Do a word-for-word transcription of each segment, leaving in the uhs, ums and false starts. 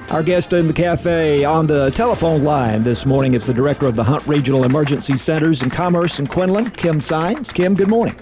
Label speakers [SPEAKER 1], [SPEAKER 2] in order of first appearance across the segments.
[SPEAKER 1] Our guest in the cafe on the telephone line this morning is the director of the Hunt Regional Emergency Centers in Commerce and Quinlan, Kim Sines. Kim, good morning.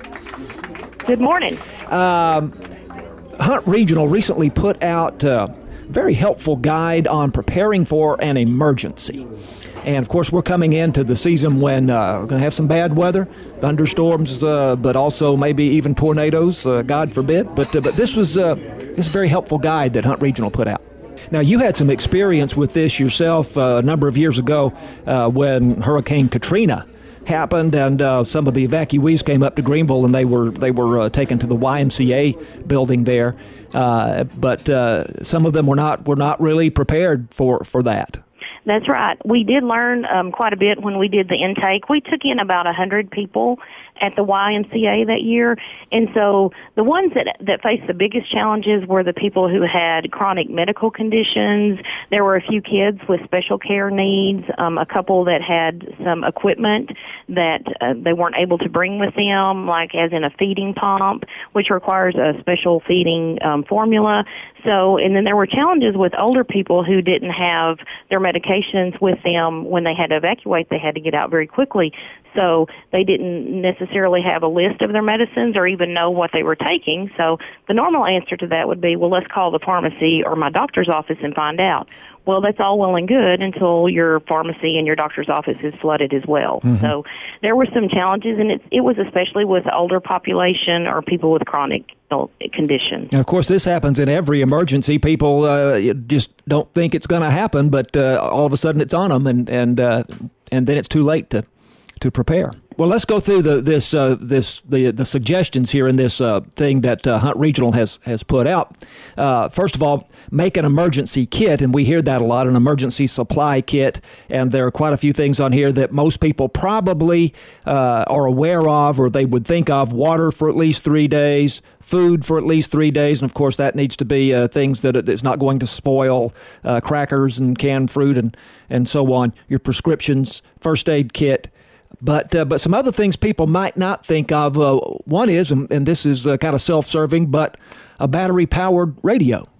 [SPEAKER 2] Good morning.
[SPEAKER 1] Um, Hunt Regional recently put out a very helpful guide on preparing for an emergency. And, of course, we're coming into the season when uh, we're going to have some bad weather, thunderstorms, uh, but also maybe even tornadoes, uh, God forbid. But uh, but this was uh, this is a very helpful guide that Hunt Regional put out. Now, you had some experience with this yourself uh, a number of years ago uh, when Hurricane Katrina happened, and uh, some of the evacuees came up to Greenville, and they were they were uh, taken to the Y M C A building there. Uh, but uh, some of them were not were not really prepared for, for that.
[SPEAKER 2] That's right. We did learn um, quite a bit when we did the intake. We took in about one hundred people at the Y M C A that year. And so the ones that that faced the biggest challenges were the people who had chronic medical conditions. There were a few kids with special care needs, um, a couple that had some equipment that uh, they weren't able to bring with them, like as in a feeding pump, which requires a special feeding um, formula. So, and then there were challenges with older people who didn't have their medications with them when they had to evacuate. They had to get out very quickly. So they didn't necessarily have a list of their medicines or even know what they were taking. So the normal answer to that would be, well, let's call the pharmacy or my doctor's office and find out. Well, that's all well and good until your pharmacy and your doctor's office is flooded as well. Mm-hmm. So there were some challenges, and it, it was especially with the older population or people with chronic conditions.
[SPEAKER 1] And of course, this happens in every emergency. People uh, just don't think it's going to happen, but uh, all of a sudden it's on them, and and uh, and then it's too late to to prepare. Well, let's go through the this uh, this the the suggestions here in this uh, thing that uh, Hunt Regional has has put out. Uh, first of all, make an emergency kit, and we hear that a lot, an emergency supply kit. And there are quite a few things on here that most people probably uh, are aware of, or they would think of: water for at least three days, food for at least three days, and of course that needs to be uh, things that it's not going to spoil, uh, crackers and canned fruit and and so on. Your prescriptions, first aid kit. But uh, but some other things people might not think of. Uh, one is, and, and this is uh, kind of self-serving, but a battery-powered radio.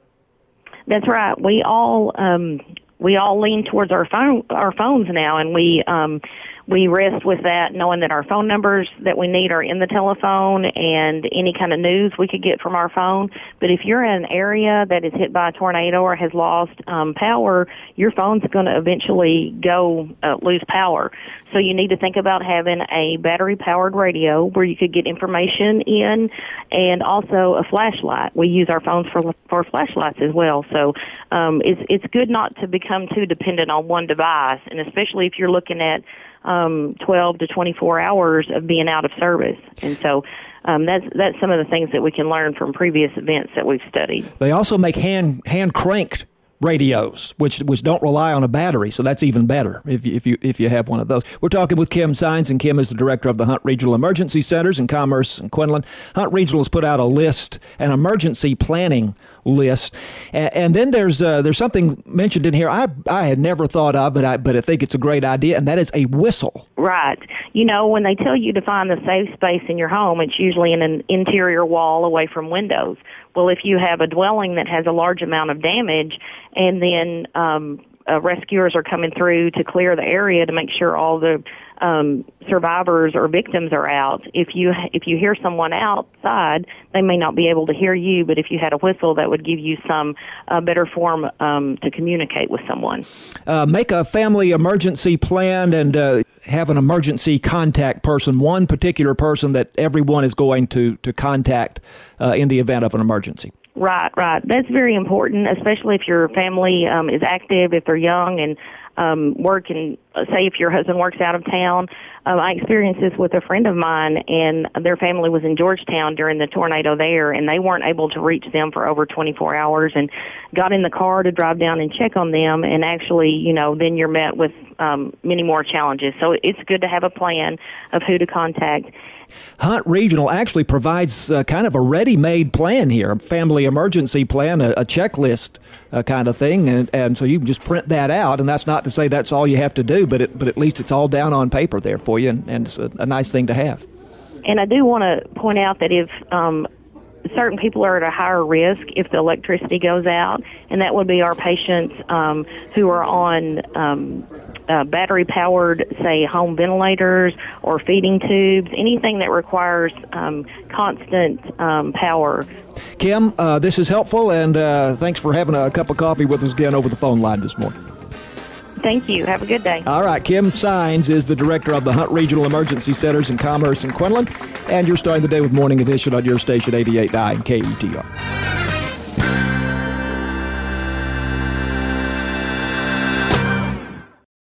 [SPEAKER 2] That's right. We all um, we all lean towards our phone our phones now, and we um, we rest with that, knowing that our phone numbers that we need are in the telephone, and any kind of news we could get from our phone. But if you're in an area that is hit by a tornado or has lost um, power, your phone's going to eventually go uh, lose power. So you need to think about having a battery-powered radio where you could get information in, and also a flashlight. We use our phones for for flashlights as well. So um, it's it's good not to become too dependent on one device, and especially if you're looking at um, twelve to twenty-four hours of being out of service. And so um, that's that's some of the things that we can learn from previous events that we've studied.
[SPEAKER 1] They also make hand hand cranked radios, which which don't rely on a battery, so that's even better if you, if you if you have one of those. We're talking with Kim Sines, and Kim is the director of the Hunt Regional Emergency Centers in Commerce and Quinlan. Hunt Regional has put out a list, an emergency planning list, and, and then there's uh, there's something mentioned in here I I had never thought of, but I but I think it's a great idea, and that is a whistle.
[SPEAKER 2] Right. You know, when they tell you to find the safe space in your home, it's usually in an interior wall away from windows. Well, if you have a dwelling that has a large amount of damage, and then um, uh, rescuers are coming through to clear the area to make sure all the um, survivors or victims are out, if you if you hear someone outside, they may not be able to hear you, but if you had a whistle, that would give you some uh, better form um, to communicate with someone.
[SPEAKER 1] Uh, make a family emergency plan, and uh, have an emergency contact person, one particular person that everyone is going to, to contact uh, in the event of an emergency.
[SPEAKER 2] Right, right. That's very important, especially if your family um, is active, if they're young and um, work, and uh, say if your husband works out of town. Um, I experienced this with a friend of mine, and their family was in Georgetown during the tornado there, and they weren't able to reach them for over twenty-four hours, and got in the car to drive down and check on them, and actually, you know, then you're met with um, many more challenges. So it's good to have a plan of who to contact.
[SPEAKER 1] Hunt Regional actually provides uh, kind of a ready-made plan here, a family emergency plan, a, a checklist uh, kind of thing, and, and so you can just print that out, and that's not to say that's all you have to do, but it, but at least it's all down on paper there for you, and, and it's a, a nice thing to have.
[SPEAKER 2] And I do want to point out that if um, certain people are at a higher risk if the electricity goes out, and that would be our patients um, who are on um, uh, battery-powered, say, home ventilators or feeding tubes, anything that requires um, constant um, power.
[SPEAKER 1] Kim, uh, this is helpful, and uh, thanks for having a cup of coffee with us again over the phone line this morning.
[SPEAKER 2] Thank you. Have a good day.
[SPEAKER 1] All right. Kim Sines is the director of the Hunt Regional Emergency Centers in Commerce in Quinlan, and you're starting the day with Morning Edition on your station, eighty-eight point nine K E T R.